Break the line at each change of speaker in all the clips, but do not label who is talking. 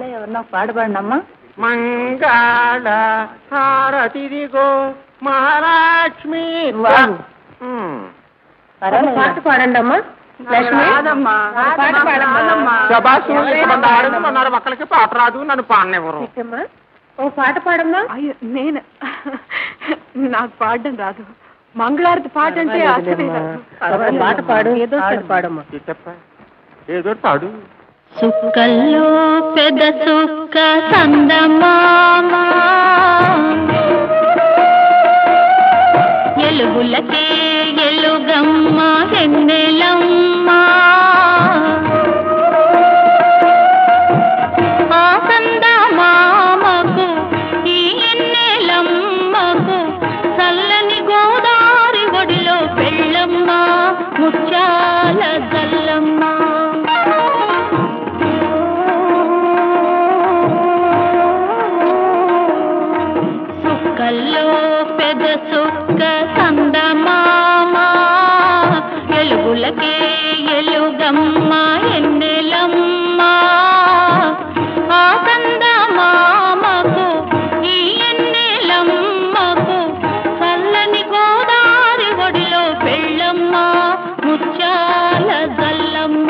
ఇలా ఎవరన్నా పాట పాడినమ్మా.
మంగళ హారతిదిగో మహాలక్ష్మి.
పాట పాడండి అమ్మా.
ఒక్కరికి పాట రాదు, నన్ను పాడనివ్వరు.
ఓ పాట పాడమ్మా.
అయ్యో నేను నాకు పాడడం రాదు. మంగళారతి పాట అంటే
పాట పాడు, ఏదో పాడమ్మా.
ఏదో పాడు.
సుక్కల్లో పెద్ద సుక్క సందమామ ఎలుగులకే ఎలుగమ్మ ఎన్నెలమ్మ ఆ సందమామకు ఈ ఎన్నెలమ్మకు చల్లని గోదారి ఒడిలో పెళ్ళమ్మ ముత్యాల జల్లమ్మ. కల్లో పెద్ద సుక్క సందమామ ఎలుగులకే ఎలుగమ్మ ఎన్నెలమ్మ ఆ సందమామకు ఈ ఎన్నెలమ్మకు చల్లని గోదారి ఒడిలో పెళ్ళమ్మ ముత్యాల జల్లమ్మ.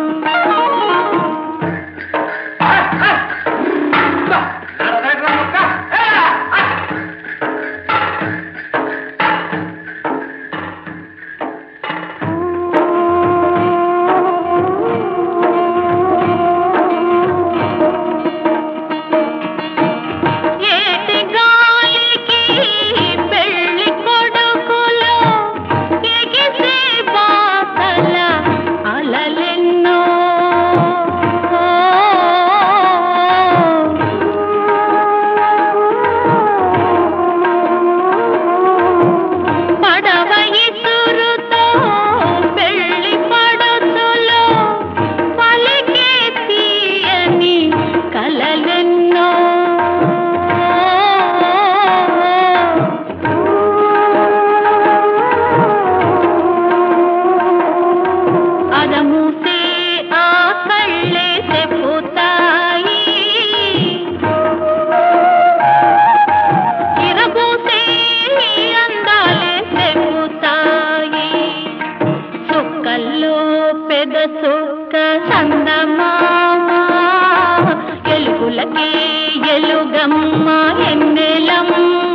సుక్క సందమామ ఎలుగులకే ఎలుగమ్మ ఎన్నెలమ్మ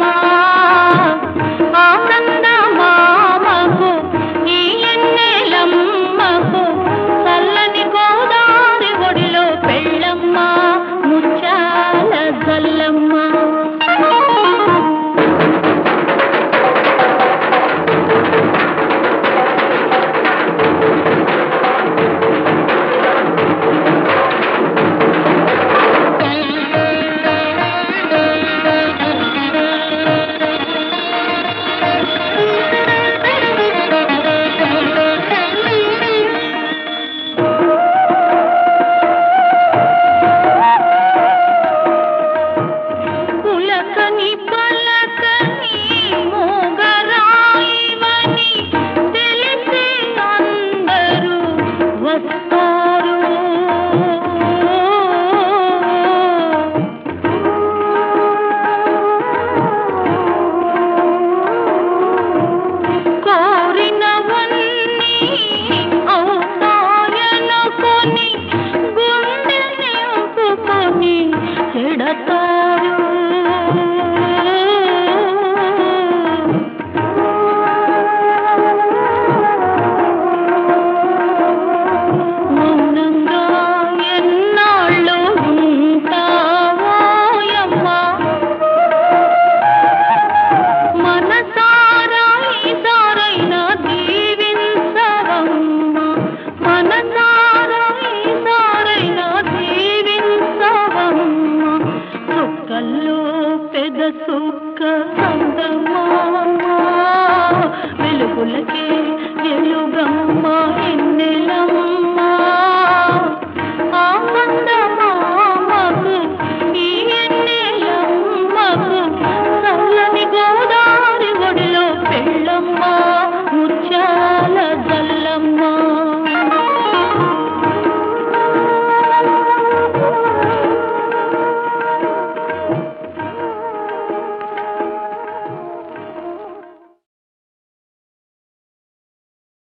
ఆ సందమామకు ఈ ఎన్నెలమ్మకు చల్లని గోదారి ఒడిలో పెళ్ళమ్మ ముత్యాల జల్లమ్మ. సుక్క సందమామ వెలుగులకే